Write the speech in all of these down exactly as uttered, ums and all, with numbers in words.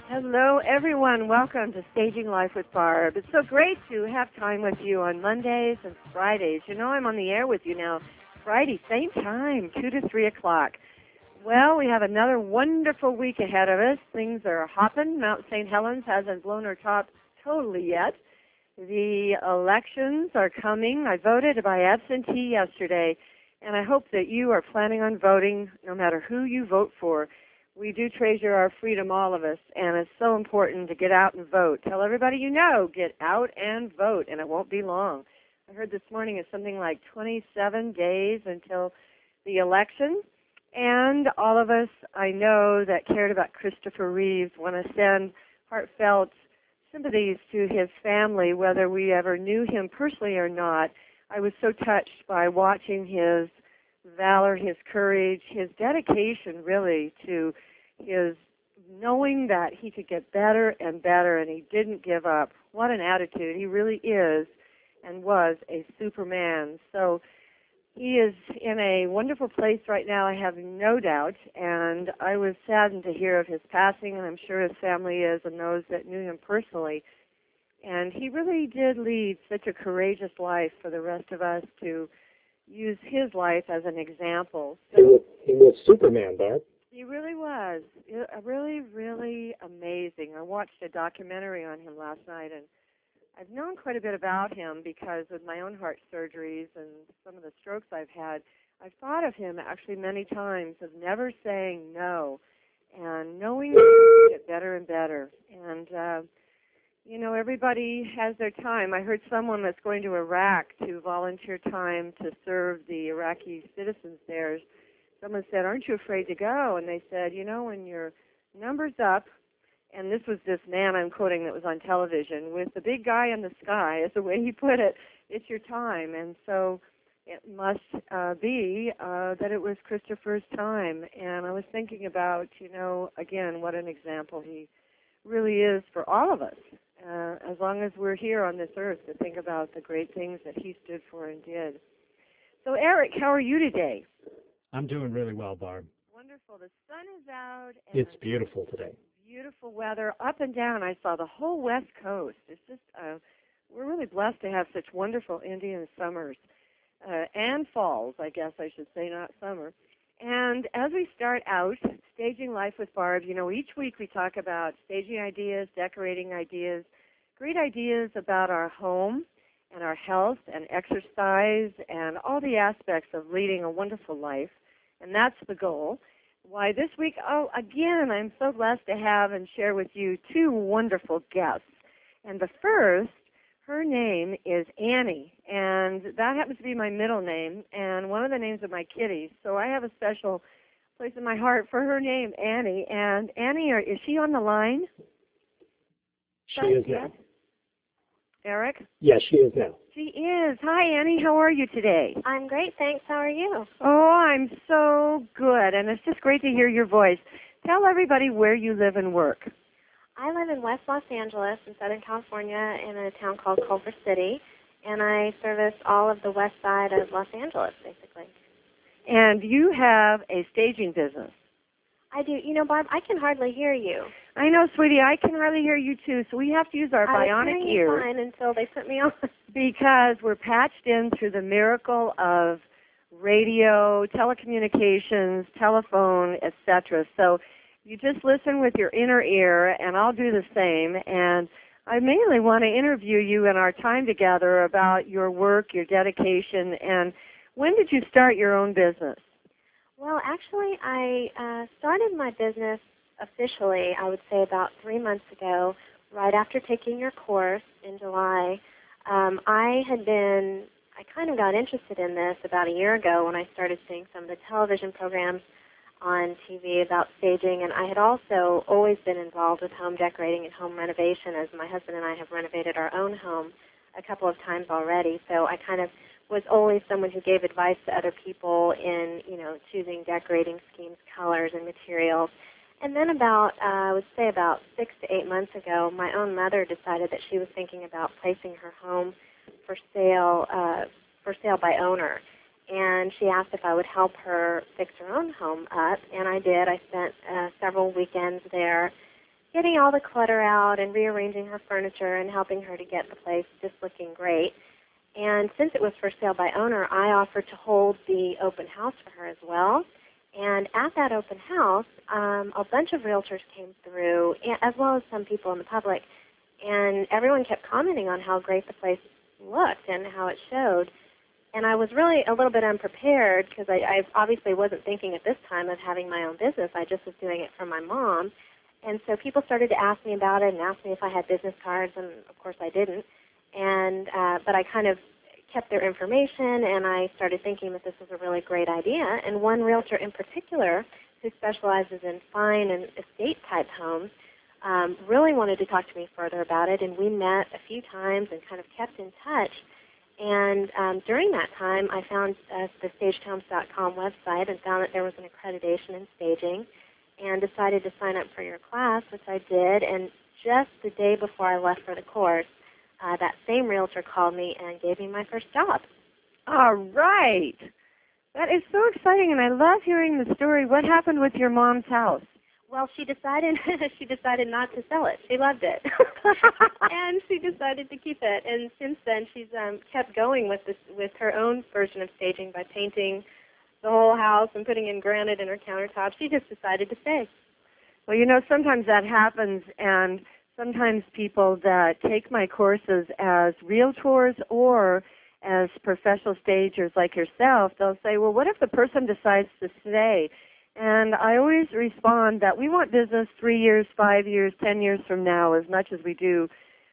Hello, everyone. Welcome to Staging Life with Barb. It's so great to have time with you on Mondays and Fridays. You know, I'm on the air with you now, Friday, same time, two to three o'clock. Well, we have another wonderful week ahead of us. Things are hopping. Mount Saint Helens hasn't blown her top totally yet. The elections are coming. I voted by absentee yesterday, and I hope that you are planning on voting no matter who you vote for. We do treasure our freedom, all of us, and it's so important to get out and vote. Tell everybody you know, get out and vote, and it won't be long. I heard this morning it's something like twenty-seven days until the election, and all of us I know that cared about Christopher Reeves want to send heartfelt sympathies to his family, whether we ever knew him personally or not. I was so touched by watching his valor, his courage, his dedication really to his knowing that he could get better and better, and he didn't give up. What an attitude. He really is and was a superman. So he is in a wonderful place right now, I have no doubt, and I was saddened to hear of his passing, and I'm sure his family is and those that knew him personally. And he really did lead such a courageous life for the rest of us to use his life as an example. So, he, was, he was Superman, Barb. He really was. Really, really amazing. I watched a documentary on him last night, and I've known quite a bit about him because of my own heart surgeries and some of the strokes I've had. I've thought of him actually many times of never saying no and knowing that he would get better and better. And, uh, you know, everybody has their time. I heard someone that's going to Iraq to volunteer time to serve the Iraqi citizens there. Someone said, aren't you afraid to go? And they said, you know, when your number's up, and this was this man I'm quoting that was on television, with the big guy in the sky, is the way he put it, it's your time. And so it must uh, be uh, that it was Christopher's time. And I was thinking about, you know, again, what an example he really is for all of us, uh, as long as we're here on this earth, to think about the great things that he stood for and did. So, Eric, how are you today? I'm doing really well, Barb. Wonderful. The sun is out. And it's beautiful today. Beautiful weather up and down. I saw the whole West Coast. It's just, uh, we're really blessed to have such wonderful Indian summers uh, and falls, I guess I should say, not summer. And as we start out, Staging Life with Barb, you know, each week we talk about staging ideas, decorating ideas, great ideas about our home and our health and exercise and all the aspects of leading a wonderful life. And that's the goal. Why, this week, oh, again, I'm so blessed to have and share with you two wonderful guests. And the first, her name is Annie, and that happens to be my middle name and one of the names of my kitties. So I have a special place in my heart for her name, Annie. And Annie, is she on the line? She is now. Eric? Yes, she is now. She is. Hi, Annie. How are you today? I'm great, thanks. How are you? Oh, I'm so good, and it's just great to hear your voice. Tell everybody where you live and work. I live in West Los Angeles in Southern California in a town called Culver City, and I service all of the west side of Los Angeles, basically. And you have a staging business. I do. You know, Barb, I can hardly hear you. I know, sweetie. I can hardly hear you, too, so we have to use our I bionic was hearing ears. you fine until they put me on. Because we're patched in through the miracle of radio, telecommunications, telephone, et cetera. So you just listen with your inner ear, and I'll do the same. And I mainly want to interview you in our time together about your work, your dedication, and when did you start your own business? Well, actually, I uh, started my business officially, I would say, about three months ago, right after taking your course in July. Um, I had been, I kind of got interested in this about a year ago when I started seeing some of the television programs on T V about staging, and I had also always been involved with home decorating and home renovation, as my husband and I have renovated our own home a couple of times already. So I kind of was always someone who gave advice to other people in, you know, choosing decorating schemes, colors, and materials. And then about, uh, I would say about six to eight months ago, my own mother decided that she was thinking about placing her home for sale, uh, for sale by owner. And she asked if I would help her fix her own home up, and I did. I spent uh, several weekends there getting all the clutter out and rearranging her furniture and helping her to get the place just looking great. And since it was for sale by owner, I offered to hold the open house for her as well. And at that open house, um, a bunch of realtors came through, as well as some people in the public, and everyone kept commenting on how great the place looked and how it showed. And I was really a little bit unprepared because I, I obviously wasn't thinking at this time of having my own business. I just was doing it for my mom. And so people started to ask me about it and ask me if I had business cards, and of course I didn't. And uh, but I kind of kept their information, and I started thinking that this was a really great idea. And one realtor in particular, who specializes in fine and estate-type homes, um, really wanted to talk to me further about it, and we met a few times and kind of kept in touch. And um, during that time, I found uh, the staged homes dot com website and found that there was an accreditation in staging, and decided to sign up for your class, which I did. And just the day before I left for the course, uh, that same realtor called me and gave me my first job. All right. That is so exciting, and I love hearing the story. What happened with your mom's house? Well, she decided she decided not to sell it. She loved it, and she decided to keep it. And since then, she's um, kept going with this with her own version of staging by painting the whole house and putting in granite in her countertops. She just decided to stay. Well, you know, sometimes that happens, and sometimes people that take my courses as realtors or as professional stagers like yourself, they'll say, well, what if the person decides to stay? And I always respond that we want business three years, five years, ten years from now as much as we do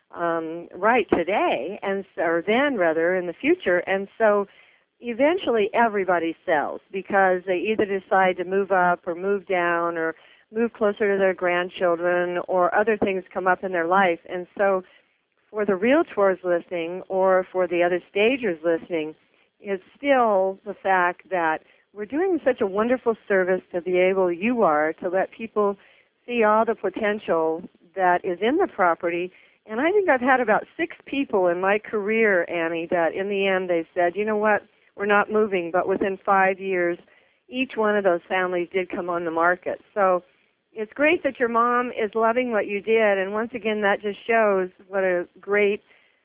um, right today, and or then rather in the future. And so eventually everybody sells because they either decide to move up or move down or move closer to their grandchildren or other things come up in their life. And so for the realtors listening or for the other stagers listening, it's still the fact that we're doing such a wonderful service to be able, you are, to let people see all the potential that is in the property. And I think I've had about six people in my career, Annie, that in the end they said, you know what, we're not moving, but within five years, each one of those families did come on the market. So it's great that your mom is loving what you did, and once again, that just shows what a great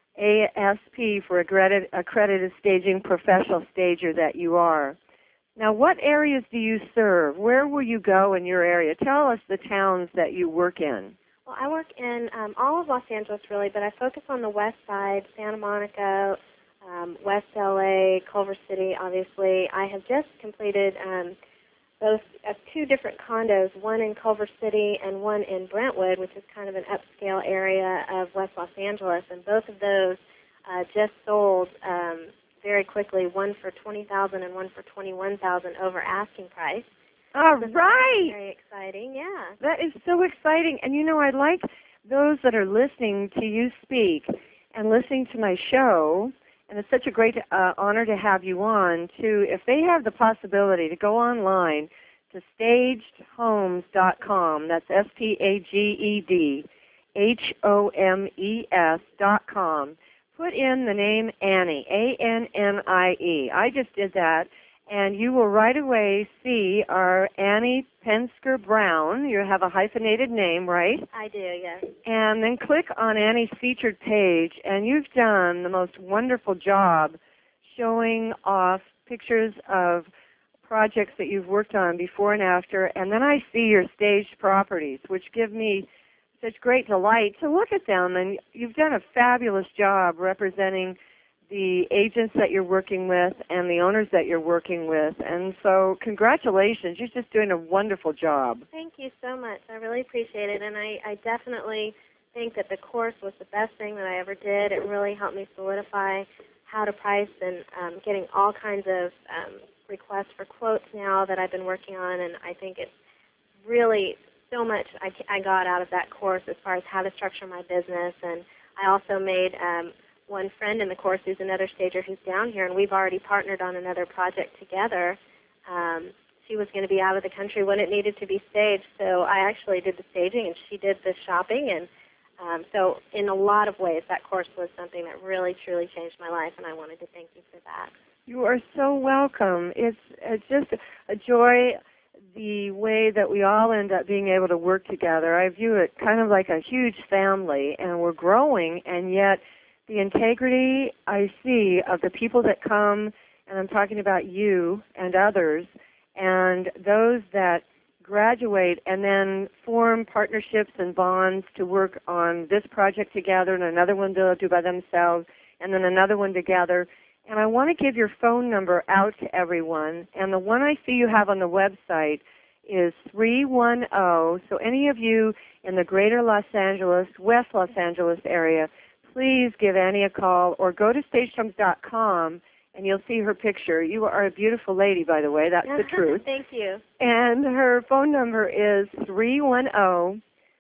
A S P for accredited, accredited staging professional stager that you are. Now, what areas do you serve? Where will you go in your area? Tell us the towns that you work in. Well, I work in um, all of Los Angeles, really, but I focus on the west side, Santa Monica, um, West L A, Culver City, obviously. I have just completed um, both uh, two different condos, one in Culver City and one in Brentwood, which is kind of an upscale area of West Los Angeles, and both of those uh, just sold um, very quickly, one for twenty thousand dollars and one for twenty-one thousand dollars over asking price. All so right. Very exciting, yeah. That is so exciting. And, you know, I'd like those that are listening to you speak and listening to my show, and it's such a great uh, honor to have you on, to, if they have the possibility to go online to staged homes dot com, that's S T A G E D H O M E S dot com, put in the name Annie, A N N I E. I just did that, and you will right away see our Annie Pensker Brown. You have a hyphenated name, right? I do, yes. And then click on Annie's featured page, and you've done the most wonderful job showing off pictures of projects that you've worked on before and after, and then I see your staged properties, which give me such great delight to look at them. And you've done a fabulous job representing the agents that you're working with and the owners that you're working with. And so congratulations. You're just doing a wonderful job. Thank you so much. I really appreciate it. And I, I definitely think that the course was the best thing that I ever did. It really helped me solidify how to price, and um, getting all kinds of um, requests for quotes now that I've been working on. And I think it's really so much I, I got out of that course as far as how to structure my business. And I also made um, one friend in the course who's another stager who's down here, and we've already partnered on another project together. Um, she was going to be out of the country when it needed to be staged, so I actually did the staging and she did the shopping. And um, so in a lot of ways, that course was something that really, truly changed my life, and I wanted to thank you for that. You are so welcome. It's, it's just a joy the way that we all end up being able to work together. I view it kind of like a huge family, and we're growing, and yet the integrity I see of the people that come, and I'm talking about you and others, and those that graduate and then form partnerships and bonds to work on this project together, and another one they'll do by themselves, and then another one together. And I want to give your phone number out to everyone. And the one I see you have on the website is three one zero. So any of you in the greater Los Angeles, West Los Angeles area, please give Annie a call or go to stage chums dot com and you'll see her picture. You are a beautiful lady, by the way. That's the truth. Thank you. And her phone number is three one zero,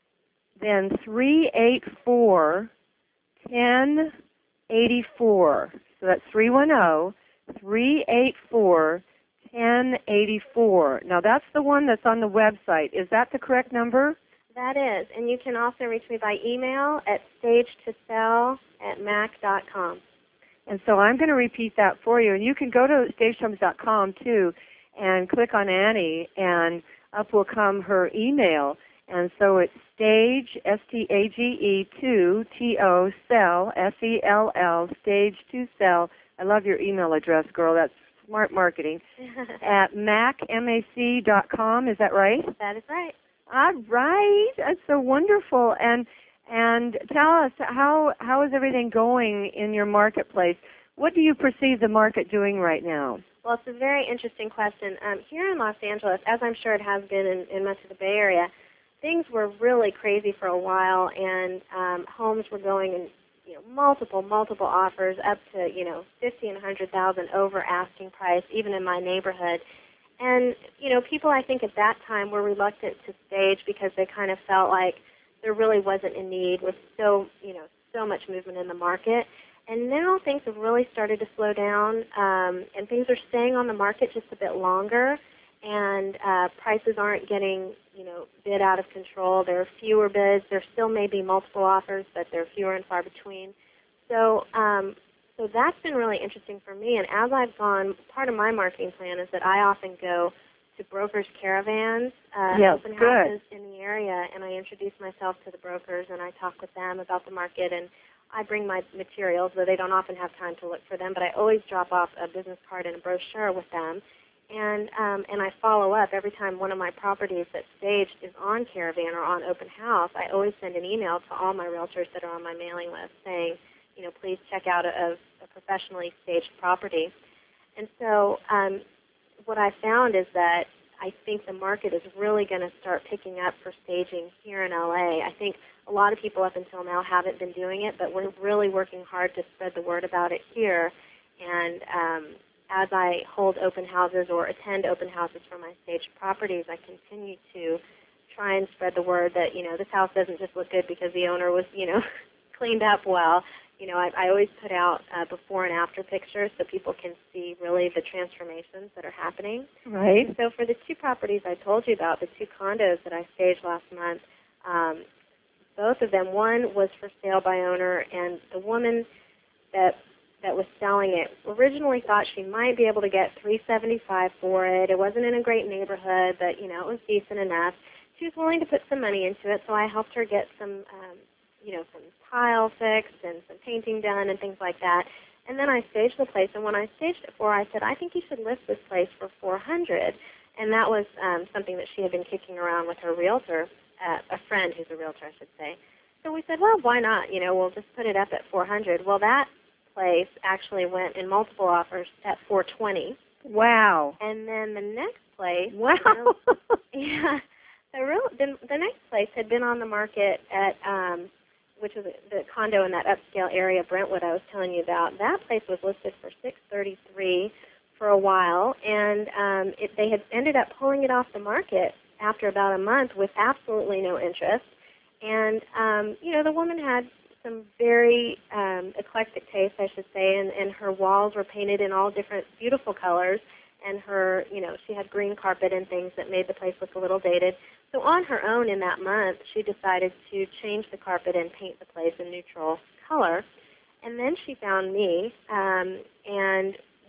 then three eight four, one zero eight four. So that's three one zero, three eight four, one zero eight four. Now that's the one that's on the website. Is that the correct number? That is. And you can also reach me by email at stage to sell at mac dot com. And so I'm going to repeat that for you. And you can go to stage chums dot com too and click on Annie, and up will come her email. And so it's stage, S T A G E, two, T O, sell, S E L L, stage to sell. I love your email address, girl. That's smart marketing. At mac, M A C dot com. Is that right? That is right. All right. That's so wonderful. And and tell us, how how is everything going in your marketplace? What do you perceive the market doing right now? Well, it's a very interesting question. Um, here in Los Angeles, as I'm sure it has been in, in much of the Bay Area, things were really crazy for a while, and um, homes were going in, you know, multiple, multiple offers up to, you know, fifty and a hundred thousand over asking price, even in my neighborhood. And you know, people I think at that time were reluctant to stage because they kind of felt like there really wasn't a need with so, you know, so much movement in the market. And now things have really started to slow down, um, and things are staying on the market just a bit longer. And uh, prices aren't getting, you know, bid out of control. There are fewer bids. There still may be multiple offers, but they're fewer and far between. So, um, so that's been really interesting for me. And as I've gone, part of my marketing plan is that I often go to brokers' caravans, uh, yes, open good. houses in the area, and I introduce myself to the brokers, and I talk with them about the market, and I bring my materials, though they don't often have time to look for them, but I always drop off a business card and a brochure with them. And um, and I follow up every time one of my properties that's staged is on Caravan or on Open House. I always send an email to all my realtors that are on my mailing list saying, you know, please check out a, a professionally staged property. And so um, what I found is that I think the market is really going to start picking up for staging here in L A. I think a lot of people up until now haven't been doing it, but we're really working hard to spread the word about it here. And um, as I hold open houses or attend open houses for my staged properties, I continue to try and spread the word that, you know, this house doesn't just look good because the owner was, you know, cleaned up well. You know, I, I always put out uh, before and after pictures so people can see really the transformations that are happening. Right. And so for the two properties I told you about, the two condos that I staged last month, um, both of them, one was for sale by owner, and the woman that that was selling it originally thought she might be able to get three seventy-five for it. It wasn't in a great neighborhood, but you know, it was decent enough. She was willing to put some money into it, so I helped her get some, um, you know, some tile fixed and some painting done and things like that. And then I staged the place, and when I staged it for her, I said, I think you should list this place for four hundred. And that was um, something that she had been kicking around with her realtor, uh, a friend who's a realtor, I should say. So we said, well, why not? You know, we'll just put it up at four hundred. Well, that place actually went in multiple offers at four twenty. Wow. And then the next place, Wow. You know, yeah, the real the, the next place had been on the market at, um, which was the condo in that upscale area, Brentwood, I was telling you about. That place was listed for six thirty-three for a while, and um, it, they had ended up pulling it off the market after about a month with absolutely no interest. And um, you know, the woman had some very um, eclectic taste, I should say, and, and her walls were painted in all different beautiful colors, and her, you know, she had green carpet and things that made the place look a little dated. So on her own in that month, she decided to change the carpet and paint the place a neutral color. And then she found me, um, and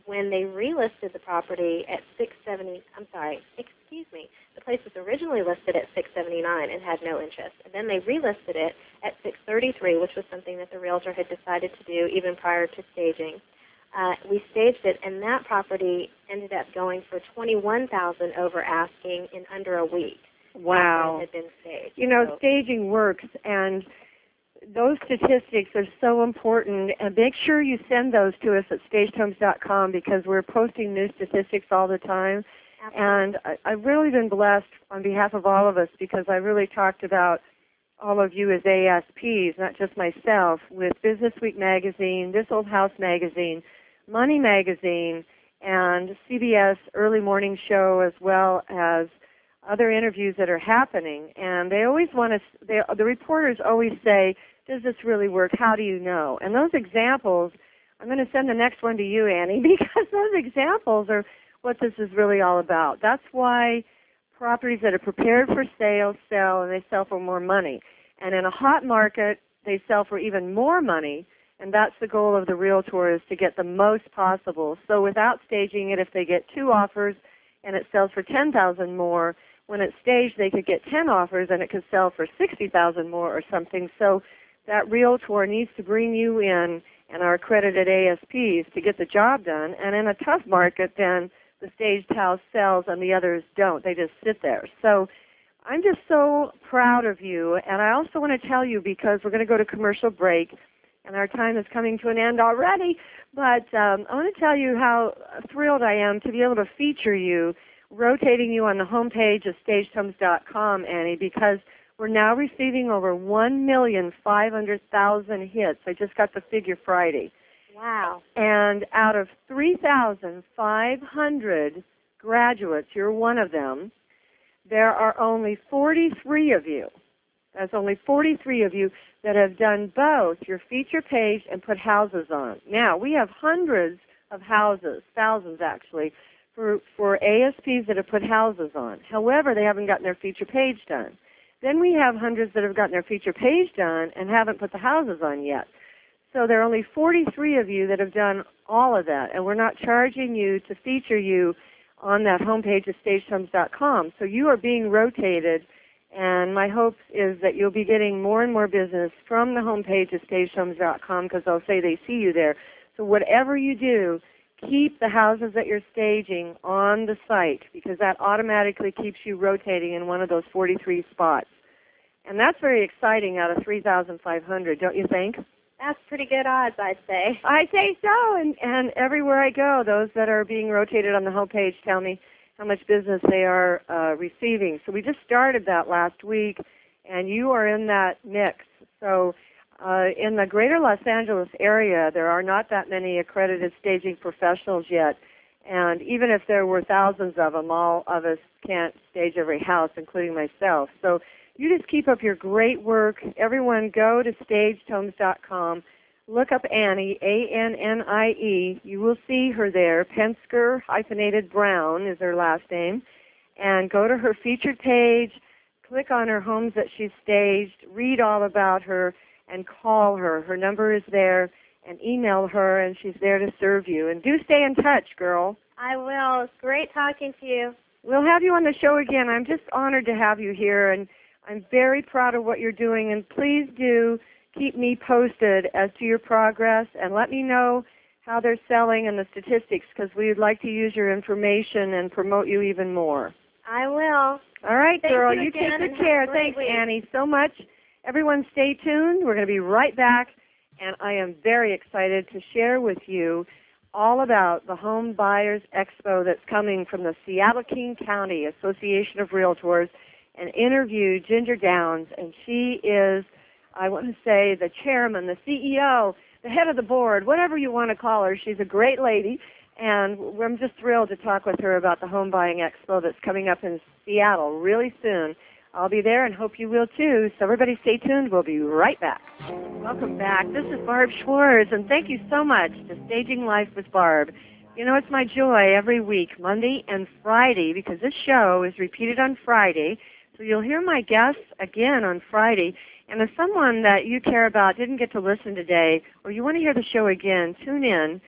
when they relisted the property at six seventy. I'm sorry, excuse me. The place was originally listed at six seventy-nine and had no interest, and then they relisted it at six thirty-three, which was something that the realtor had decided to do even prior to staging. Uh, we staged it, and that property ended up going for twenty-one thousand dollars over asking in under a week. Wow. After it had been staged. You know, so. staging works, and those statistics are so important. And make sure you send those to us at staged homes dot com because we're posting new statistics all the time. Absolutely. And I, I've really been blessed on behalf of all of us because I really talked about all of you as A S Ps, not just myself, with Business Week magazine, This Old House magazine, Money magazine, and C B S Early Morning Show, as well as other interviews that are happening. And they always want to, they, the reporters always say, does this really work? How do you know? And those examples, I'm going to send the next one to you, Annie, because those examples are what this is really all about. That's why properties that are prepared for sale sell, and they sell for more money. And in a hot market, they sell for even more money, and that's the goal of the realtor, is to get the most possible. So without staging it, if they get two offers and it sells for ten thousand dollars more, when it's staged, they could get ten offers and it could sell for sixty thousand dollars more or something. So that realtor needs to bring you in and our accredited A S Ps to get the job done. And in a tough market, then the staged house sells and the others don't. They just sit there. So I'm just so proud of you. And I also want to tell you, because we're going to go to commercial break, and our time is coming to an end already, but um, I want to tell you how thrilled I am to be able to feature you, rotating you on the homepage of staged homes dot com, Annie, because we're now receiving over one million five hundred thousand hits. I just got the figure Friday. Wow. And out of three thousand five hundred graduates, you're one of them, there are only forty-three of you. That's only forty-three of you that have done both your feature page and put houses on. Now, we have hundreds of houses, thousands actually, for, for A S Ps that have put houses on. However, they haven't gotten their feature page done. Then we have hundreds that have gotten their feature page done and haven't put the houses on yet. So there are only forty-three of you that have done all of that, and we're not charging you to feature you on that homepage of staged homes dot com. So you are being rotated, and my hope is that you'll be getting more and more business from the homepage of staged homes dot com, because they'll say they see you there. So whatever you do, keep the houses that you're staging on the site, because that automatically keeps you rotating in one of those forty-three spots. And that's very exciting out of three thousand five hundred, don't you think? That's pretty good odds, I'd say. I say so, and, and everywhere I go, those that are being rotated on the homepage tell me how much business they are uh, receiving. So we just started that last week, and you are in that mix. So uh, in the greater Los Angeles area, there are not that many accredited staging professionals yet, and even if there were thousands of them, all of us can't stage every house, including myself. So you just keep up your great work. Everyone go to staged homes dot com. Look up Annie, A N N I E. You will see her there. Pensker hyphenated Brown is her last name. And go to her featured page, click on her homes that she's staged, read all about her, and call her. Her number is there, and email her, and she's there to serve you. And do stay in touch, girl. I will. It's great talking to you. We'll have you on the show again. I'm just honored to have you here, and I'm very proud of what you're doing, and please do keep me posted as to your progress, and let me know how they're selling and the statistics, because we'd like to use your information and promote you even more. I will. All right, Thank girl. you You again, take and good care. have a great Thanks, week. Annie, so much. Everyone stay tuned. We're going to be right back, and I am very excited to share with you all about the Home Buyers Expo that's coming from the Seattle-King County Association of Realtors, and interview Ginger Downs, and she is, I want to say, the chairman, the C E O, the head of the board, whatever you want to call her. She's a great lady, and I'm just thrilled to talk with her about the Home Buying Expo that's coming up in Seattle really soon. I'll be there and hope you will too, so everybody stay tuned. We'll be right back. Welcome back. This is Barb Schwartz, and thank you so much to Staging Life with Barb. You know, it's my joy every week, Monday and Friday, because this show is repeated on Friday. So you'll hear my guests again on Friday. And if someone that you care about didn't get to listen today, or you want to hear the show again, tune in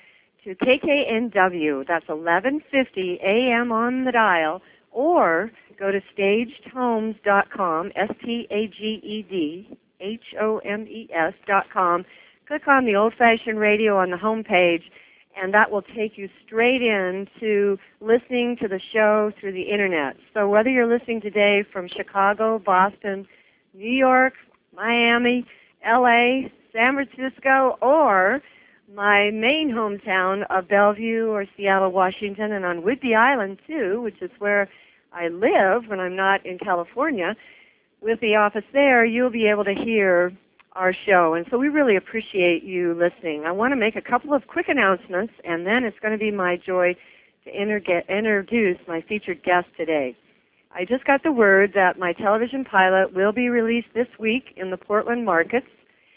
to K K N W. That's eleven fifty A M on the dial, or go to staged homes dot com, S T A G E D H O M E S dot com. Click on the old-fashioned radio on the home page, and that will take you straight into listening to the show through the Internet. So whether you're listening today from Chicago, Boston, New York, Miami, L A, San Francisco, or my main hometown of Bellevue or Seattle, Washington, and on Whidbey Island, too, which is where I live when I'm not in California, with the office there, you'll be able to hear our show. And so we really appreciate you listening. I want to make a couple of quick announcements, and then it's going to be my joy to interge- introduce my featured guest today. I just got the word that my television pilot will be released this week in the Portland markets,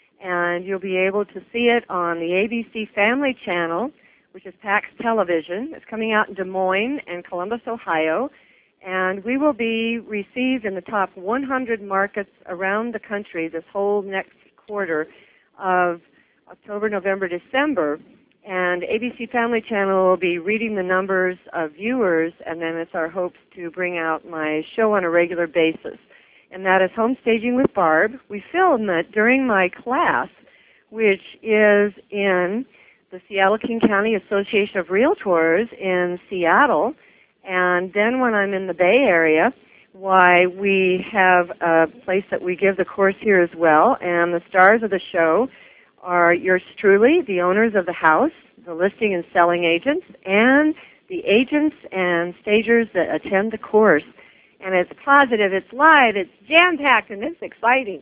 and you'll be able to see it on the A B C Family Channel, which is PAX Television. It's coming out in Des Moines and Columbus, Ohio. And we will be received in the top one hundred markets around the country this whole next quarter of October, November, December. And A B C Family Channel will be reading the numbers of viewers, and then it's our hopes to bring out my show on a regular basis. And that is Home Staging with Barb. We film it during my class, which is in the Seattle-King County Association of Realtors in Seattle. And then when I'm in the Bay Area, why, we have a place that we give the course here as well. And the stars of the show are yours truly, the owners of the house, the listing and selling agents, and the agents and stagers that attend the course. And it's positive, it's live, it's jam-packed, and it's exciting.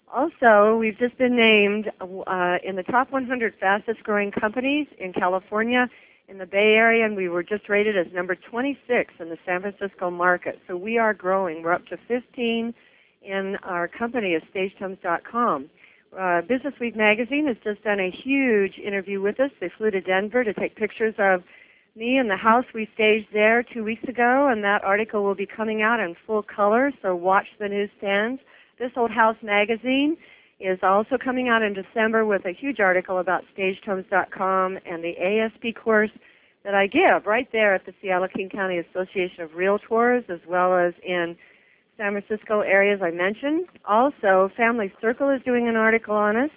Also, we've just been named uh, in the top one hundred fastest-growing companies in California, in the Bay Area, and we were just rated as number twenty-six in the San Francisco market. So we are growing. We're up to fifteen in our company at staged homes dot com. Uh, Business Week magazine has just done a huge interview with us. They flew to Denver to take pictures of me and the house we staged there two weeks ago, and that article will be coming out in full color, so watch the newsstands. This Old House magazine is also coming out in December with a huge article about staged homes dot com and the A S P course that I give right there at the Seattle-King County Association of Realtors, as well as in San Francisco areas I mentioned. Also, Family Circle is doing an article on us,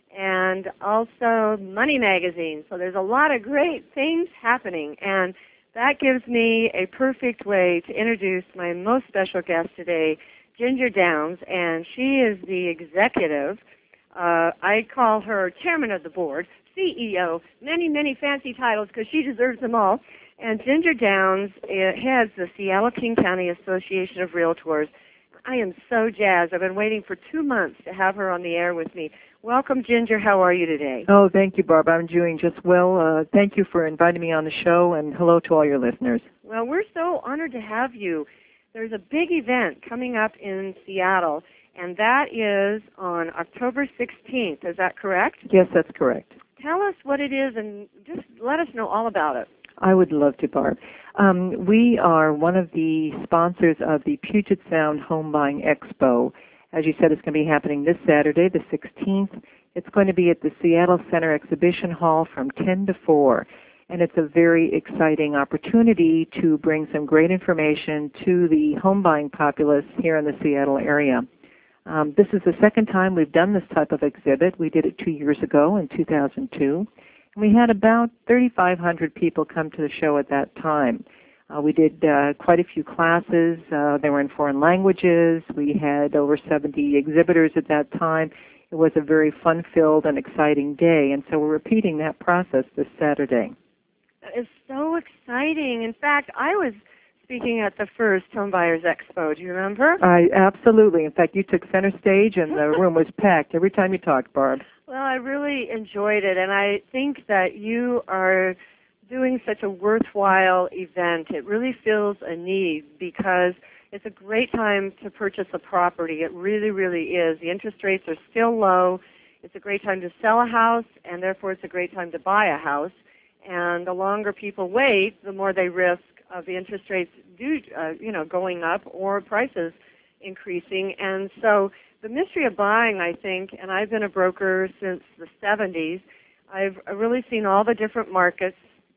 and also Money Magazine. So there's a lot of great things happening, and that gives me a perfect way to introduce my most special guest today, Ginger Downs, and she is the executive. Uh, I call her chairman of the board, C E O, many, many fancy titles because she deserves them all. And Ginger Downs uh, heads the Seattle-King County Association of Realtors. I am so jazzed. I've been waiting for two months to have her on the air with me. Welcome, Ginger. How are you today? Oh, thank you, Barb. I'm doing just well. Uh, thank you for inviting me on the show, and hello to all your listeners. Well, we're so honored to have you. There's a big event coming up in Seattle, and that is on October sixteenth. Is that correct? Yes, that's correct. Tell us what it is, and just let us know all about it. I would love to, Barb. Um, we are one of the sponsors of the Puget Sound Home Buying Expo. As you said, it's going to be happening this Saturday, the sixteenth. It's going to be at the Seattle Center Exhibition Hall from ten to four. And it's a very exciting opportunity to bring some great information to the home buying populace here in the Seattle area. Um, this is the second time we've done this type of exhibit. We did it two years ago in two thousand two. And we had about thirty-five hundred people come to the show at that time. Uh, we did uh, quite a few classes. Uh, they were in foreign languages. We had over seventy exhibitors at that time. It was a very fun-filled and exciting day, and so we're repeating that process this Saturday. That is so exciting. In fact, I was speaking at the first Home Buyers Expo. Do you remember? I absolutely. In fact, you took center stage, and the room was packed every time you talked, Barb. Well, I really enjoyed it, and I think that you are doing such a worthwhile event. It really fills a need because it's a great time to purchase a property. It really, really is. The interest rates are still low. It's a great time to sell a house, and therefore it's a great time to buy a house. And the longer people wait, the more they risk of the interest rates do, uh, you know, going up or prices increasing. And so the mystery of buying, I think, and I've been a broker since the seventies, I've really seen all the different markets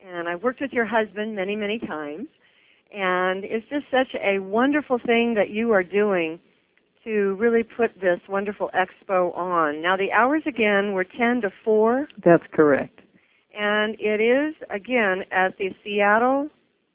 and I've worked with your husband many, many times. And it's just such a wonderful thing that you are doing to really put this wonderful expo on. Now, the hours, again, were ten to four. That's correct. And it is, again, at the Seattle...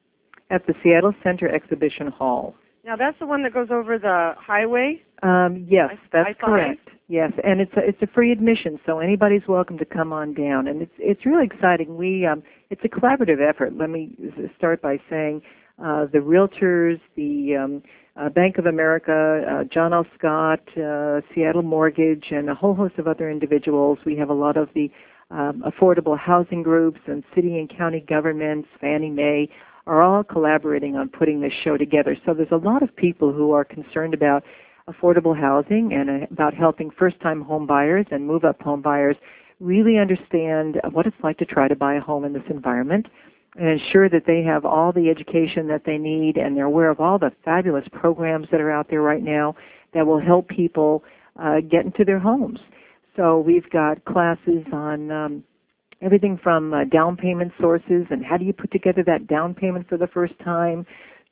At the Seattle Center Exhibition Hall. Now, that's the one that goes over the highway? Um, yes, that's I correct. Yes, and it's a, it's a free admission, so anybody's welcome to come on down. And it's it's really exciting. We um, it's a collaborative effort. Let me start by saying uh, the realtors, the um, uh, Bank of America, uh, John L. Scott, uh, Seattle Mortgage, and a whole host of other individuals. We have a lot of the um, affordable housing groups and city and county governments, Fannie Mae, are all collaborating on putting this show together. So there's a lot of people who are concerned about affordable housing and uh, about helping first-time home buyers and move-up home buyers really understand what it's like to try to buy a home in this environment and ensure that they have all the education that they need and they're aware of all the fabulous programs that are out there right now that will help people uh, get into their homes. So we've got classes on um, everything from uh, down payment sources and how do you put together that down payment for the first time,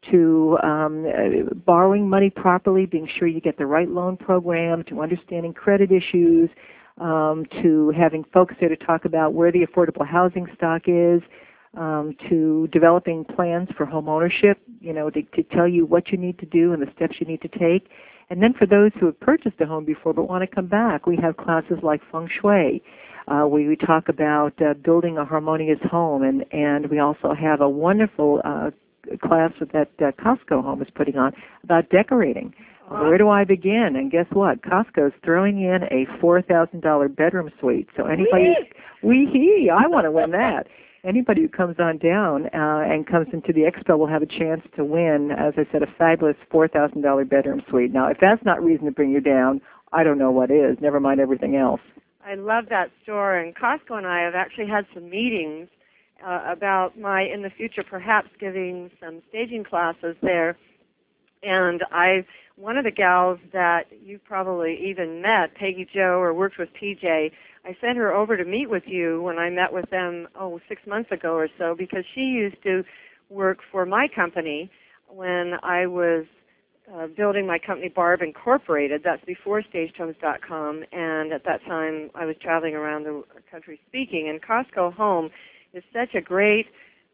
to um, uh, borrowing money properly, being sure you get the right loan program, to understanding credit issues, um, to having folks there to talk about where the affordable housing stock is, um, to developing plans for home ownership, you know, to, to tell you what you need to do and the steps you need to take. And then for those who have purchased a home before but want to come back, we have classes like Feng Shui. Uh, we, we talk about uh, building a harmonious home, and, and we also have a wonderful uh, class that uh, Costco Home is putting on about decorating. Uh, where do I begin? And guess what? Costco's throwing in a four thousand dollars bedroom suite. So anybody, wee hee, I want to win that. Anybody who comes on down uh, and comes into the expo will have a chance to win, as I said, a fabulous four thousand dollars bedroom suite. Now, if that's not reason to bring you down, I don't know what is. Never mind everything else. I love that store, and Costco and I have actually had some meetings uh, about my, in the future, perhaps giving some staging classes there. And I, one of the gals that you probably even met, Peggy Joe, or worked with P J, I sent her over to meet with you when I met with them, oh, six months ago or so, because she used to work for my company when I was uh, building my company, Barb Incorporated. That's before staged homes dot com, and at that time I was traveling around the country speaking. And Costco Home is such a great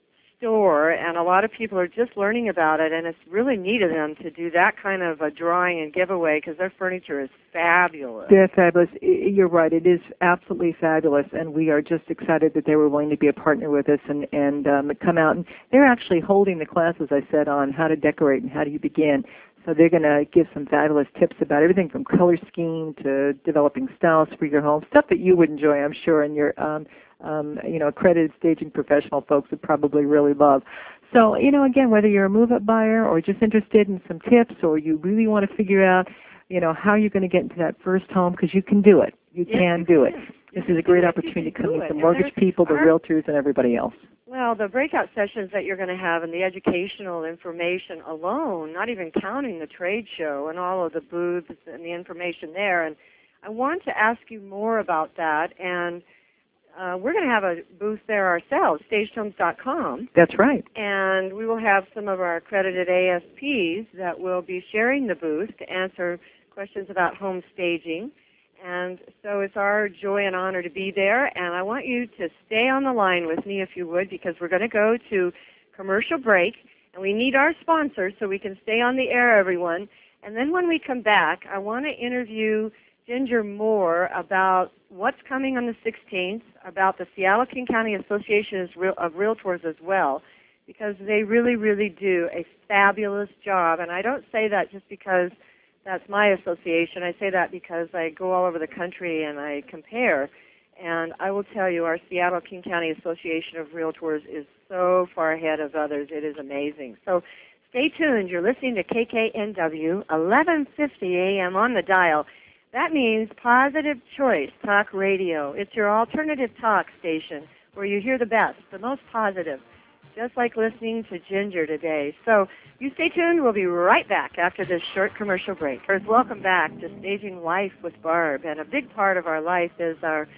store, and a lot of people are just learning about it, and it's really neat of them to do that kind of a drawing and giveaway because their furniture is fabulous. They're fabulous. You're right. It is absolutely fabulous, and we are just excited that they were willing to be a partner with us and, and um, come out. And they're actually holding the class, as I said, on how to decorate and how do you begin. So they're going to give some fabulous tips about everything from color scheme to developing styles for your home, stuff that you would enjoy, I'm sure, and your um, um, you know, accredited staging professional folks would probably really love. So, you know, again, whether you're a move-up buyer or just interested in some tips, or you really want to figure out, you know, how you're going to get into that first home, because you can do it. You yes, can you do can. it. This is a great opportunity to come meet the mortgage people, the realtors, and everybody else. Well, the breakout sessions that you're going to have and the educational information alone, not even counting the trade show and all of the booths and the information there. And I want to ask you more about that. And uh, we're going to have a booth there ourselves, staged homes dot com. That's right. And we will have some of our accredited A S Ps that will be sharing the booth to answer questions about home staging. And so it's our joy and honor to be there. And I want you to stay on the line with me, if you would, because we're going to go to commercial break. And we need our sponsors so we can stay on the air, everyone. And then when we come back, I want to interview Ginger Moore about what's coming on the sixteenth, about the Seattle-King County Association of Realtors as well, because they really, really do a fabulous job. And I don't say that just because that's my association. I say that because I go all over the country and I compare. And I will tell you, our Seattle-King County Association of Realtors is so far ahead of others. It is amazing. So stay tuned. You're listening to K K N W, eleven fifty a m on the dial. That means Positive Choice Talk Radio. It's your alternative talk station where you hear the best, the most positive, just like listening to Ginger today. So you stay tuned. We'll be right back after this short commercial break. First, welcome back to Staging Life with Barb. And a big part of our life is our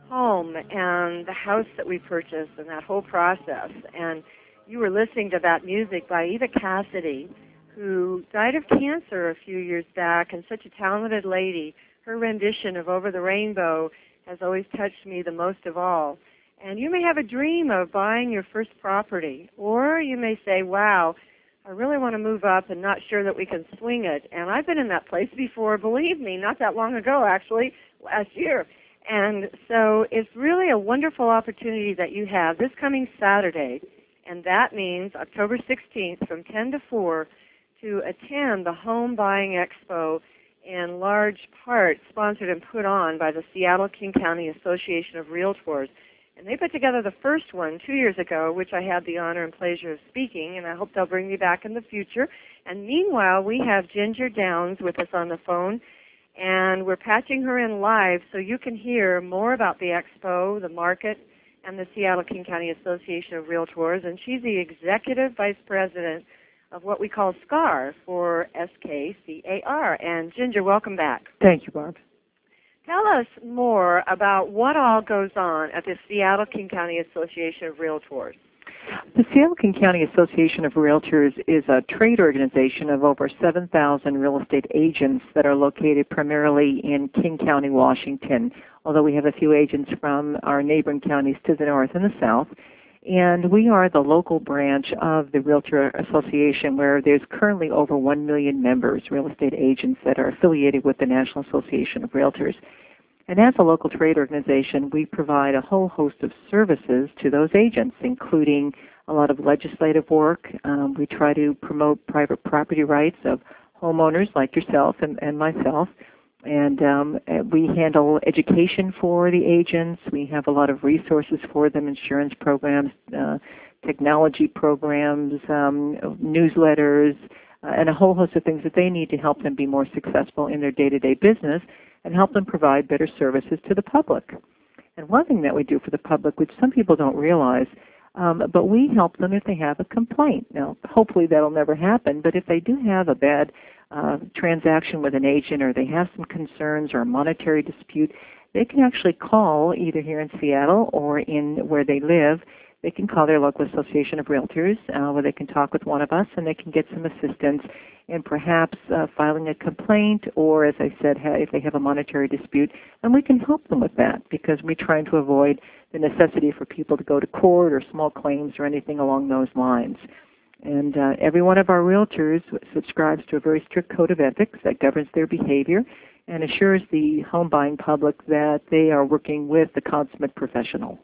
home and the house that we purchased and that whole process. And you were listening to that music by Eva Cassidy, who died of cancer a few years back, and such a talented lady. Her rendition of Over the Rainbow has always touched me the most of all. And you may have a dream of buying your first property, or you may say, wow, I really want to move up and not sure that we can swing it. And I've been in that place before, believe me, not that long ago, actually, last year. And so it's really a wonderful opportunity that you have this coming Saturday, and that means October sixteenth from ten to four, to attend the Home Buying Expo, in large part sponsored and put on by the Seattle-King County Association of Realtors. And they put together the first one two years ago, which I had the honor and pleasure of speaking, and I hope they'll bring me back in the future. And meanwhile, we have Ginger Downs with us on the phone, and we're patching her in live so you can hear more about the expo, the market, and the Seattle-King County Association of Realtors. And she's the Executive Vice President of what we call SCAR, for S K C A R. And Ginger, welcome back. Thank you, Barb. Tell us more about what all goes on at the Seattle-King County Association of Realtors. The Seattle-King County Association of Realtors is a trade organization of over seven thousand real estate agents that are located primarily in King County, Washington, although we have a few agents from our neighboring counties to the north and the south. And we are the local branch of the Realtor Association, where there's currently over one million members, real estate agents that are affiliated with the National Association of Realtors. And as a local trade organization, we provide a whole host of services to those agents, including a lot of legislative work. Um, we try to promote private property rights of homeowners like yourself and, and myself. And um, we handle education for the agents. We have a lot of resources for them, insurance programs, uh, technology programs, um, newsletters, uh, and a whole host of things that they need to help them be more successful in their day-to-day business and help them provide better services to the public. And one thing that we do for the public, which some people don't realize, um, but we help them if they have a complaint. Now, hopefully that'll never happen, but if they do have a bad uh, transaction with an agent, or they have some concerns or a monetary dispute, they can actually call either here in Seattle or in where they live. They can call their local association of realtors, uh, where they can talk with one of us, and they can get some assistance in perhaps uh, filing a complaint, or, as I said, ha- if they have a monetary dispute, and we can help them with that, because we're trying to avoid the necessity for people to go to court or small claims or anything along those lines. And uh, every one of our realtors subscribes to a very strict code of ethics that governs their behavior and assures the home buying public that they are working with the consummate professional.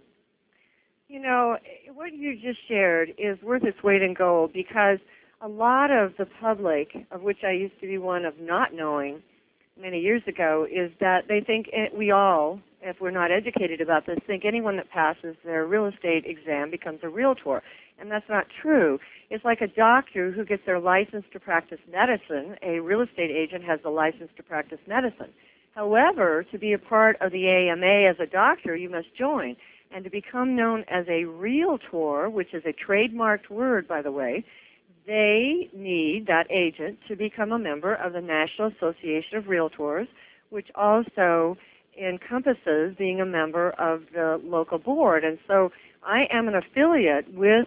You know, what you just shared is worth its weight in gold, because a lot of the public, of which I used to be one of not knowing many years ago, is that they think we all, if we're not educated about this, think anyone that passes their real estate exam becomes a realtor. And that's not true. It's like a doctor who gets their license to practice medicine. A real estate agent has the license to practice medicine. However, to be a part of the A M A as a doctor, you must join. And to become known as a realtor, which is a trademarked word, by the way, they need, that agent, to become a member of the National Association of Realtors, which also encompasses being a member of the local board. And so I am an affiliate with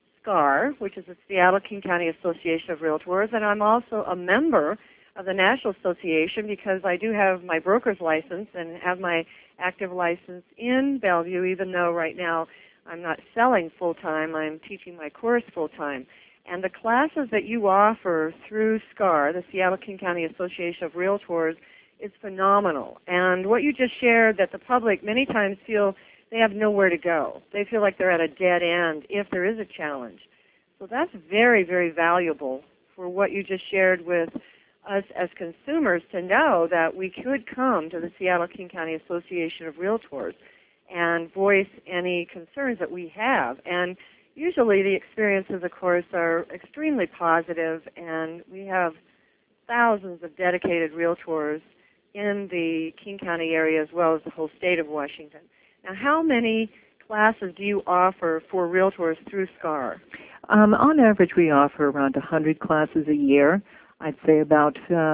SCAR, which is the Seattle-King County Association of Realtors, and I'm also a member of the National Association because I do have my broker's license and have my active license in Bellevue, even though right now I'm not selling full-time. I'm teaching my course full-time. And the classes that you offer through SCAR, the Seattle-King County Association of Realtors, is phenomenal. And what you just shared, that the public many times feel they have nowhere to go. They feel like they're at a dead end if there is a challenge. So that's very, very valuable for what you just shared with us as consumers, to know that we could come to the Seattle-King County Association of Realtors and voice any concerns that we have. And usually the experiences, of course, are extremely positive, and we have thousands of dedicated realtors in the King County area as well as the whole state of Washington. Now, how many classes do you offer for realtors through SCAR? Um, on average, we offer around one hundred classes a year. I'd say about uh,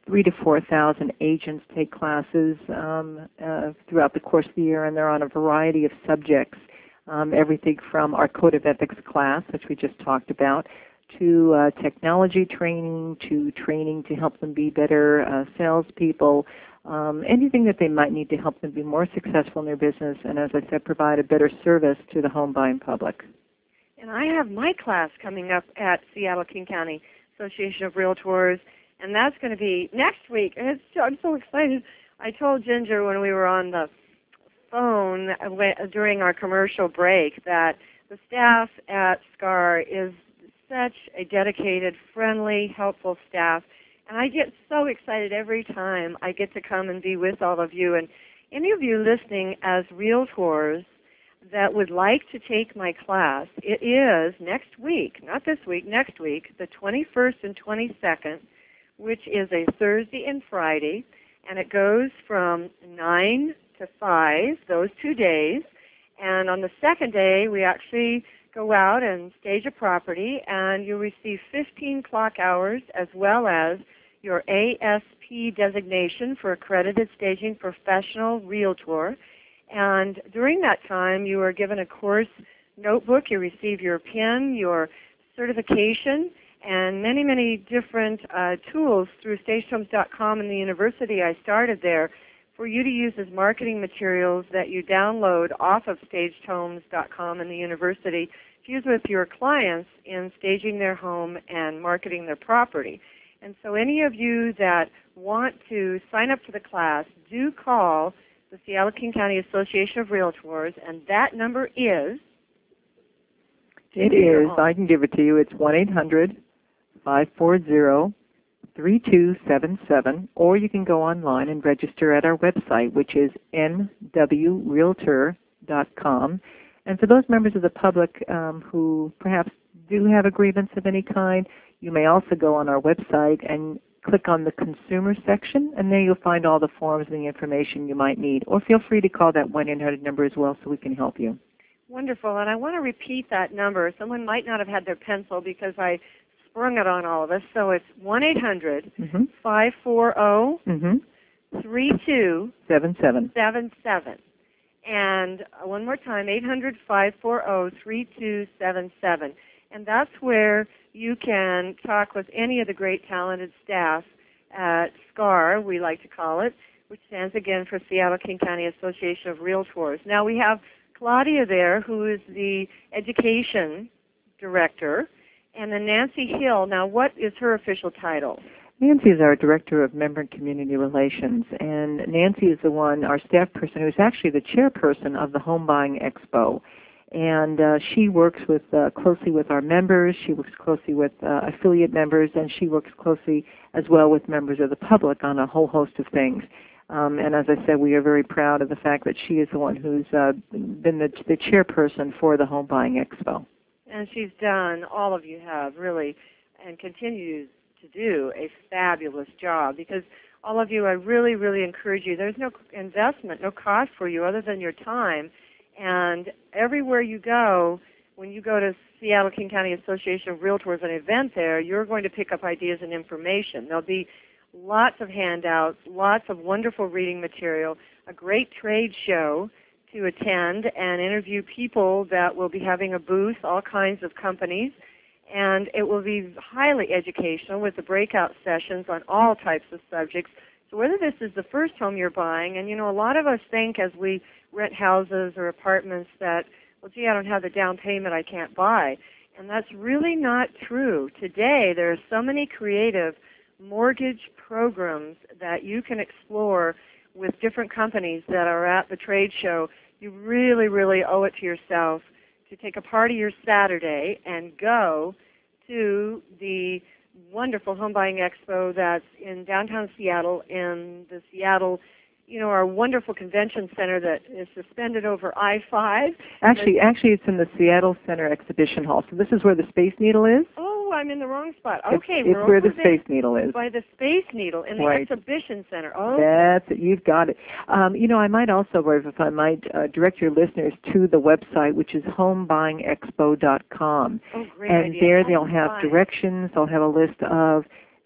three to four thousand agents take classes um, uh, throughout the course of the year, and they're on a variety of subjects, um, everything from our Code of Ethics class, which we just talked about, to uh, technology training, to training to help them be better uh, salespeople, um, anything that they might need to help them be more successful in their business, and as I said, provide a better service to the home buying public. And I have my class coming up at Seattle-King County Association of Realtors, and that's going to be next week. And it's, I'm so excited. I told Ginger when we were on the phone during our commercial break that the staff at SCAR is such a dedicated, friendly, helpful staff. And I get so excited every time I get to come and be with all of you. And any of you listening as Realtors that would like to take my class, it is next week, not this week, next week, the twenty-first and twenty-second, which is a Thursday and Friday, and it goes from nine to five, those two days. And on the second day, we actually go out and stage a property, and you receive fifteen clock hours as well as your A S P designation for Accredited Staging Professional Realtor. And during that time, you are given a course notebook. You receive your PIN, your certification, and many, many different uh, tools through staged homes dot com and the university I started there for you to use as marketing materials that you download off of staged homes dot com and the university to use with your clients in staging their home and marketing their property. And so any of you that want to sign up for the class, do call the Seattle-King County Association of Realtors, and that number is? It is. I can give it to you. It's one eight hundred, five four zero, three two seven seven, or you can go online and register at our website, which is n w realtor dot com. And for those members of the public um, who perhaps do have a grievance of any kind, you may also go on our website and click on the consumer section, and there you'll find all the forms and the information you might need. Or feel free to call that one eight hundred number as well so we can help you. Wonderful. And I want to repeat that number. Someone might not have had their pencil because I sprung it on all of us. So it's one eight hundred, five four zero, three two seven seven. And one more time, eight hundred, five four zero, three two seven seven. And that's where you can talk with any of the great talented staff at SCAR, we like to call it, which stands again for Seattle-King County Association of Realtors. Now we have Claudia there, who is the education director, and then Nancy Hill. Now what is her official title? Nancy is our Director of Member and Community Relations, and Nancy is the one, our staff person, who is actually the chairperson of the Home Buying Expo. And uh, she works with uh, closely with our members, she works closely with uh, affiliate members, and she works closely as well with members of the public on a whole host of things. Um, and as I said, we are very proud of the fact that she is the one who's uh, been the, the chairperson for the Home Buying Expo. And she's done, all of you have, really, and continues to do a fabulous job, because all of you, I really, really encourage you. There's no investment, no cost for you other than your time. And everywhere you go, when you go to Seattle-King County Association of Realtors, an event there, you're going to pick up ideas and information. There'll be lots of handouts, lots of wonderful reading material, a great trade show to attend and interview people that will be having a booth, all kinds of companies. And it will be highly educational with the breakout sessions on all types of subjects. So whether this is the first home you're buying, and you know, a lot of us think as we rent houses or apartments that, well, gee, I don't have the down payment, I can't buy. And that's really not true. Today, there are so many creative mortgage programs that you can explore with different companies that are at the trade show. You really, really owe it to yourself to take a part of your Saturday and go to the wonderful Home Buying Expo that's in downtown Seattle, in the Seattle, you know, our wonderful convention center that is suspended over I five. Actually, actually, it's in the Seattle Center Exhibition Hall. So this is where the Space Needle is? Oh, I'm in the wrong spot. Okay, it's, we're it's where the there Space Needle is. By the Space Needle in the right. Exhibition Center. Oh, that's it. You've got it. Um, you know, I might also, if I might, uh, direct your listeners to the website, which is home buying expo dot com. Oh, great and idea. there home they'll have buying. directions. They'll have a list of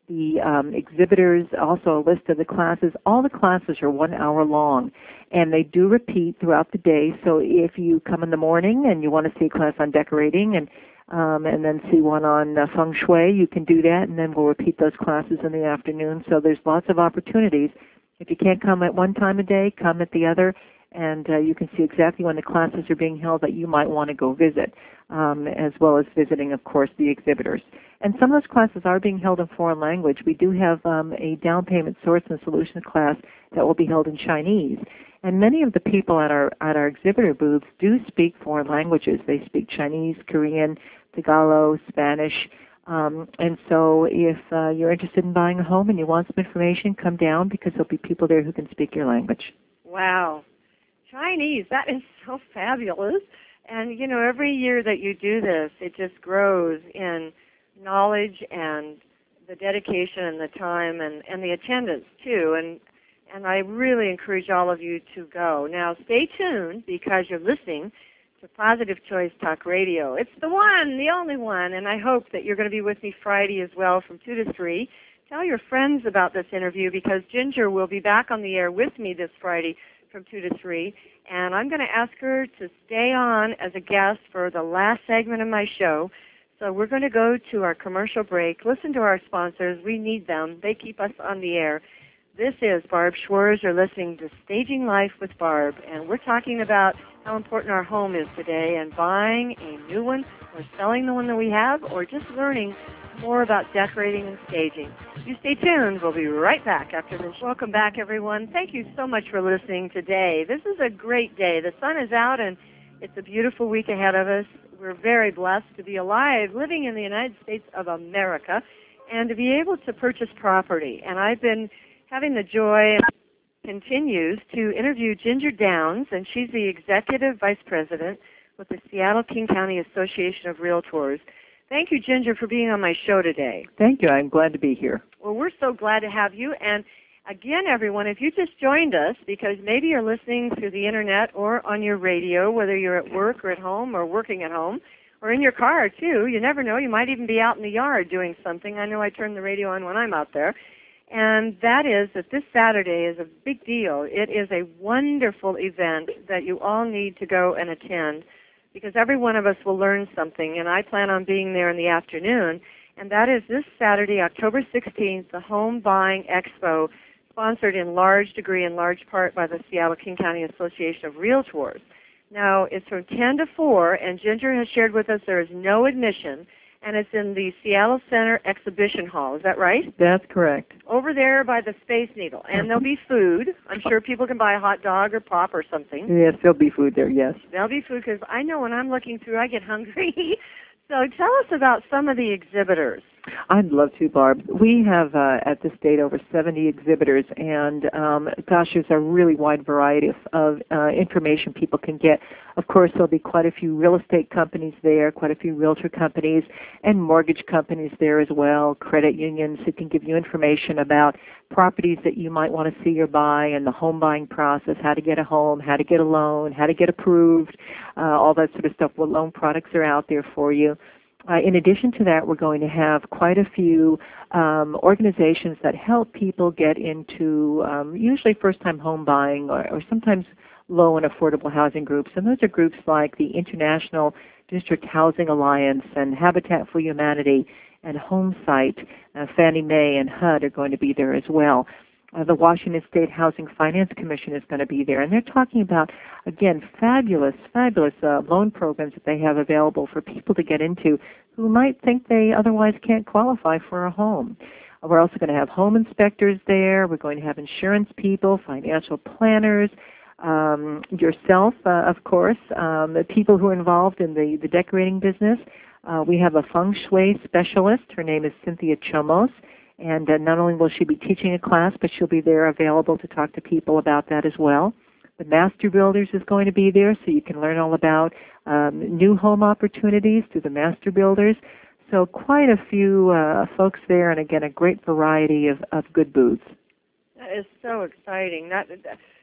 the um, exhibitors, also a list of the classes. All the classes are one hour long, and they do repeat throughout the day. So if you come in the morning and you want to see a class on decorating and um, and then see one on uh, feng shui, you can do that, and then we'll repeat those classes in the afternoon. So there's lots of opportunities. If you can't come at one time a day, come at the other, and uh, you can see exactly when the classes are being held that you might want to go visit, um, as well as visiting, of course, the exhibitors. And some of those classes are being held in foreign language. We do have um, a down payment source and solutions class that will be held in Chinese. And many of the people at our at our exhibitor booths do speak foreign languages. They speak Chinese, Korean, Tagalog, Spanish. Um, and so if uh, you're interested in buying a home and you want some information, come down because there'll be people there who can speak your language. Wow. Chinese, that is so fabulous. And, you know, every year that you do this, it just grows in knowledge and the dedication and the time and, and the attendance, too. And and I really encourage all of you to go. Now, stay tuned because you're listening to Positive Choice Talk Radio. It's the one, the only one, and I hope that you're going to be with me Friday as well from two to three. Tell your friends about this interview because Ginger will be back on the air with me this Friday from two to three, and I'm going to ask her to stay on as a guest for the last segment of my show. So we're going to go to our commercial break, listen to our sponsors. We need them. They keep us on the air. This is Barb Schwarz. You're listening to Staging Life with Barb, and we're talking about how important our home is today and buying a new one or selling the one that we have or just learning more about decorating and staging. You stay tuned. We'll be right back after this. Welcome back, everyone. Thank you so much for listening today. This is a great day. The sun is out, and it's a beautiful week ahead of us. We're very blessed to be alive, living in the United States of America, and to be able to purchase property. And I've been having the joy and continues to interview Ginger Downs, and she's the Executive Vice President with the Seattle King County Association of Realtors. Thank you, Ginger, for being on my show today. Thank you. I'm glad to be here. Well, we're so glad to have you. And again, everyone, if you just joined us, because maybe you're listening through the Internet or on your radio, whether you're at work or at home or working at home, or in your car, too. You never know. You might even be out in the yard doing something. I know I turn the radio on when I'm out there. And that is that this Saturday is a big deal. It is a wonderful event that you all need to go and attend because every one of us will learn something, and I plan on being there in the afternoon. And that is this Saturday, October sixteenth, the Home Buying Expo, sponsored in large degree, in large part by the Seattle King County Association of Realtors. Now, it's from ten to four, and Ginger has shared with us there is no admission, and it's in the Seattle Center Exhibition Hall. Is that right? That's correct. Over there by the Space Needle. And there'll be food. I'm sure people can buy a hot dog or pop or something. Yes, there'll be food there, yes. There'll be food because I know when I'm looking through, I get hungry. So tell us about some of the exhibitors. I'd love to, Barb. We have, uh, at this date, over seventy exhibitors, and, um, gosh, there's a really wide variety of, of uh, information people can get. Of course, there'll be quite a few real estate companies there, quite a few realtor companies, and mortgage companies there as well, credit unions who can give you information about properties that you might want to see or buy and the home buying process, how to get a home, how to get a loan, how to get approved, uh, all that sort of stuff. What loan products are out there for you. Uh, in addition to that, we're going to have quite a few um, organizations that help people get into um, usually first-time home buying or, or sometimes low and affordable housing groups. And those are groups like the International District Housing Alliance and Habitat for Humanity and HomeSite. Uh, Fannie Mae and H U D are going to be there as well. Uh, the Washington State Housing Finance Commission is going to be there, and they're talking about, again, fabulous, fabulous uh, loan programs that they have available for people to get into who might think they otherwise can't qualify for a home. Uh, we're also going to have home inspectors there. We're going to have insurance people, financial planners, um, yourself, uh, of course, um, the people who are involved in the, the decorating business. Uh, we have a feng shui specialist. Her name is Cynthia Chomos. And uh, not only will she be teaching a class, but she'll be there available to talk to people about that as well. The Master Builders is going to be there, so you can learn all about um, new home opportunities through the Master Builders. So quite a few uh, folks there, and again, a great variety of, of good booths. That is so exciting. That,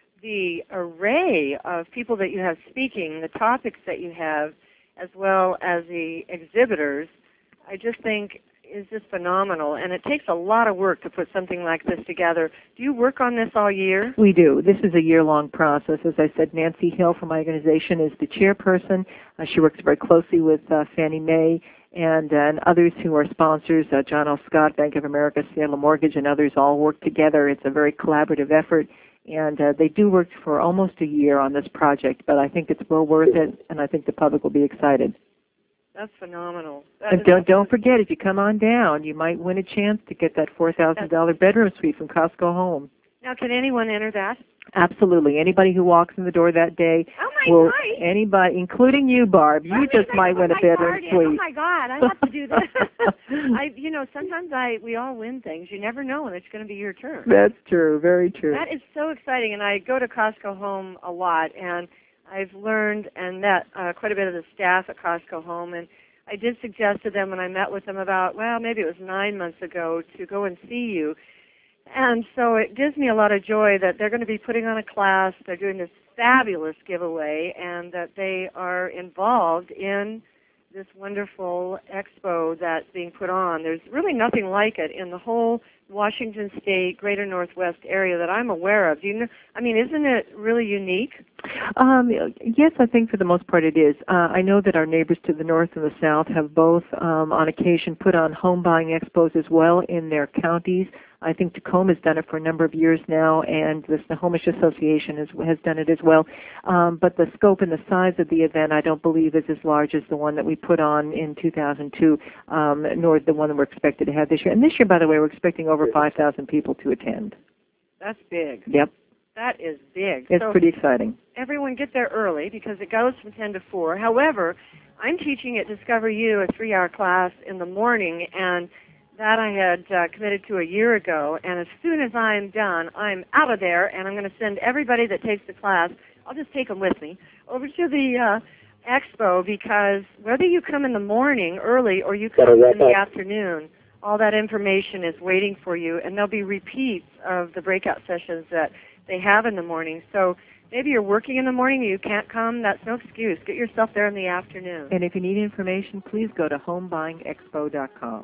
the array of people that you have speaking, the topics that you have, as well as the exhibitors, I just think is just phenomenal, and it takes a lot of work to put something like this together. Do you work on this all year? We do. This is a year-long process. As I said, Nancy Hill from my organization is the chairperson. Uh, she works very closely with uh, Fannie Mae and, uh, and others who are sponsors. Uh, John L. Scott, Bank of America, Salem Mortgage, and others all work together. It's a very collaborative effort, and uh, they do work for almost a year on this project, but I think it's well worth it, and I think the public will be excited. That's phenomenal. That And don't don't forget, if you come on down, you might win a chance to get that four thousand dollar bedroom suite from Costco Home. Now, can anyone enter that? Absolutely. Anybody who walks in the door that day Oh my will. God! Anybody, including you, Barb. You I just mean, might I win a put my bedroom card in. suite. Oh my God! I have to do this. I, you know, sometimes I we all win things. You never know when it's going to be your turn. That's true. Very true. That is so exciting, and I go to Costco Home a lot, and I've learned and met uh, quite a bit of the staff at Costco Home, and I did suggest to them when I met with them about, well, maybe it was nine months ago, to go and see you. And so it gives me a lot of joy that they're going to be putting on a class, they're doing this fabulous giveaway, and that they are involved in this wonderful expo that's being put on. There's really nothing like it in the whole Washington State, Greater Northwest area that I'm aware of. Do you know, I mean, isn't it really unique? Um, yes, I think for the most part it is. Uh, I know that our neighbors to the north and the south have both, um, on occasion, put on home buying expos as well in their counties. I think Tacoma has done it for a number of years now, and the Snohomish Association has, has done it as well. Um, but the scope and the size of the event, I don't believe, is as large as the one that we put on in two thousand two, um, nor the one that we're expected to have this year. And this year, by the way, we're expecting over five thousand people to attend. That's big. Yep. That is big. It's so pretty exciting. Everyone get there early because it goes from ten to four. However, I'm teaching at Discover You a three-hour class in the morning, and that I had uh, committed to a year ago, and as soon as I'm done, I'm out of there, and I'm going to send everybody that takes the class, I'll just take them with me, over to the uh, expo, because whether you come in the morning early or you come in the afternoon, all that information is waiting for you, and there'll be repeats of the breakout sessions that they have in the morning. So maybe you're working in the morning and you can't come, that's no excuse. Get yourself there in the afternoon. And if you need information, please go to home buying expo dot com.